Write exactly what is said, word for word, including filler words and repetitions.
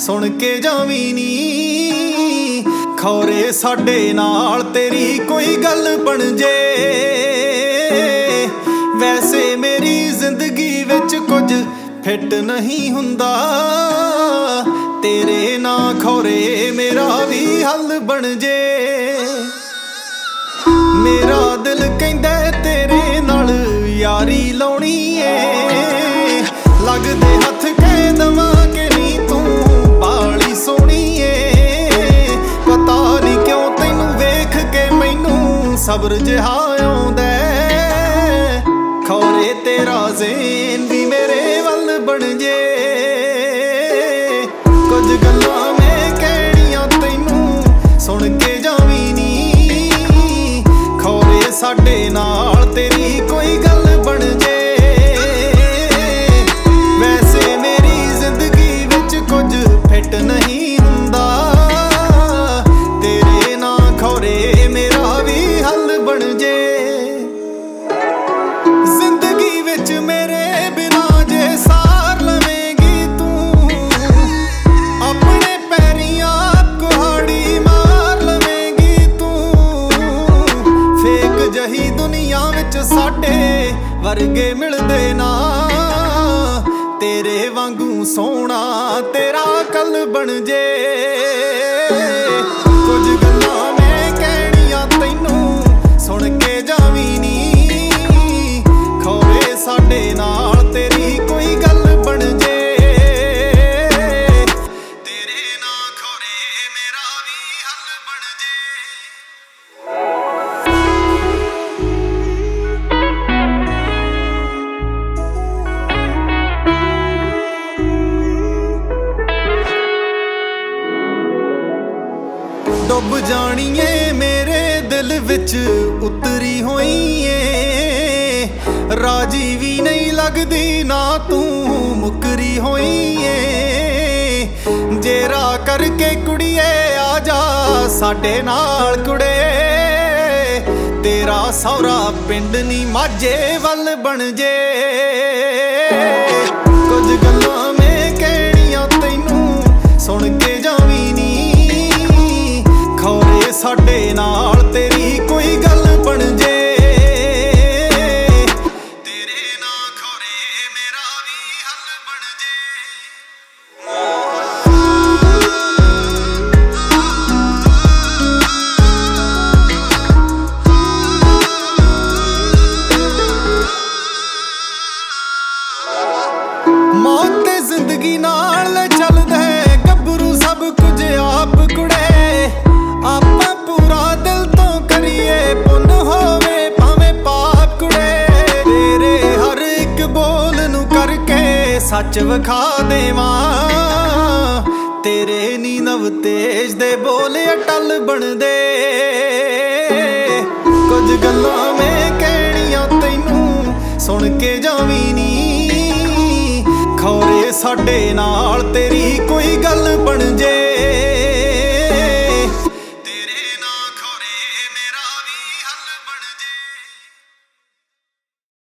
सुन के जावी नी खौरे साडे नाल तेरी कोई गल बन जे। वैसे मेरी जिंदगी विच कुछ फिट नहीं हुंदा, तेरे ना खौरे मेरा भी हल बन जे। मेरा दिल कहंदा तेरे नाल यारी लाउणी ए, लगदे हथ कह दवां कि नी तू बाली सोहणी ए। पता नहीं क्यों तैनू वेख के मैनू सब्र जिहा आउंदा, खौरे तेरा ज़ेन भी मेरे वल बन जे। कुछ गल्लां मैं कहणियां तैनू सुन के जावी नी खौरे साडे नाल तेरी कोई गल बन जे। वैसे मेरी जिंदगी विच कुछ फिट नहीं हुंदा, तेरे ना खौरे मेरा भी हल बन जे। जिंदगी विच मेरे बिना जे सार लवेंगी तू, अपने पैरियां कुहाड़ी मार लवेंगी तू। फेक जही दुनिया विच साडे वर्गे मिलदे ना, तेरे वांगू सोहना तेरा कल बन जे। कुछ गल्लां मैं कहणियां तैनू सुन के जावी नी खौरे साडे नाल तेरी कोई गल बन जे। तेरे ना खौरे मेरा भी हल बन जे। डुब जानी है मेरे दिल विच उतरी होई है, राजी भी नहीं लगदी ना तू मुकरी होई है। जेरा करके कुड़िए आ जा साडे नाल कुड़े, तेरा सौरा पिंड नी माझे वल बन जे। कुछ गल्लां मैं कहणियां तैनू सुन के जावी नी खौरे साडे नाल तेरी कोई गल बन जे। तेरे ना खौरे मेरा भी हल बन जे। मौत ते जिंदगी नाल चलदा गब्बरू सब कुछ आप कुड़े। आपां पूरा दिल तो करिए पुन होवे भावें पाप कुड़े। तेरे हर एक बोल नू करके सच विखा देवां, तेरे नी नव तेज दे बोले अटल बन दे। कुछ गल्लां मैं कहणियां तैनू सुन के जावी नी खौरे साडे नाल तेरी कोई गल बन जे।